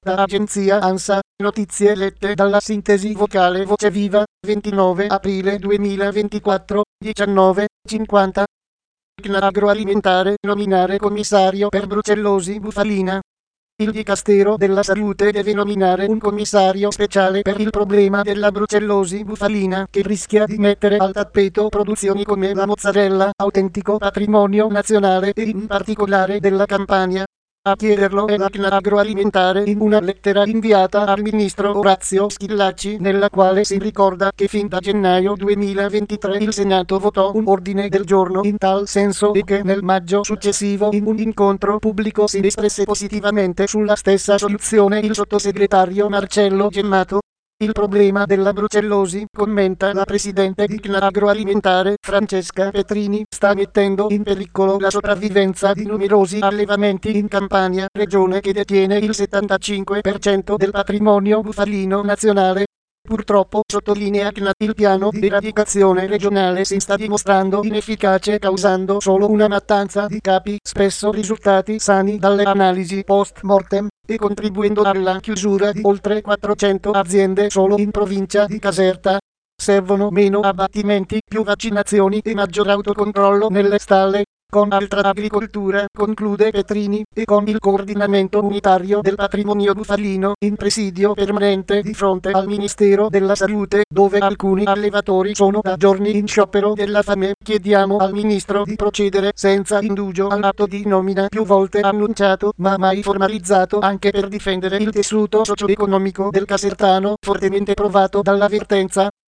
Da agenzia ANSA, notizie lette dalla sintesi vocale Voce Viva, 29 aprile 2024, 19:50. Agroalimentare, nominare commissario per brucellosi bufalina. Il Dicastero della Salute deve nominare un commissario speciale per il problema della brucellosi bufalina, che rischia di mettere al tappeto produzioni come la mozzarella, autentico patrimonio nazionale e in particolare della Campania. A chiederlo è l'ACNA Agroalimentare in una lettera inviata al ministro Orazio Schillaci, nella quale si ricorda che fin da gennaio 2023 il Senato votò un ordine del giorno in tal senso e che nel maggio successivo in un incontro pubblico si espresse positivamente sulla stessa soluzione il sottosegretario Marcello Gemmato. Il problema della brucellosi, commenta la presidente di CNA Agroalimentare, Francesca Petrini, sta mettendo in pericolo la sopravvivenza di numerosi allevamenti in Campania, regione che detiene il 75% del patrimonio bufalino nazionale. Purtroppo, sottolinea CNA, il piano di eradicazione regionale si sta dimostrando inefficace, causando solo una mattanza di capi, spesso risultati sani dalle analisi post-mortem, e contribuendo alla chiusura di oltre 400 aziende solo in provincia di Caserta. Servono meno abbattimenti, più vaccinazioni e maggior autocontrollo nelle stalle. Con altra agricoltura, conclude Petrini, e con il coordinamento unitario del patrimonio bufalino in presidio permanente di fronte al Ministero della Salute, dove alcuni allevatori sono da giorni in sciopero della fame, chiediamo al Ministro di procedere senza indugio all'atto di nomina più volte annunciato ma mai formalizzato, anche per difendere il tessuto socio-economico del casertano, fortemente provato dalla vertenza.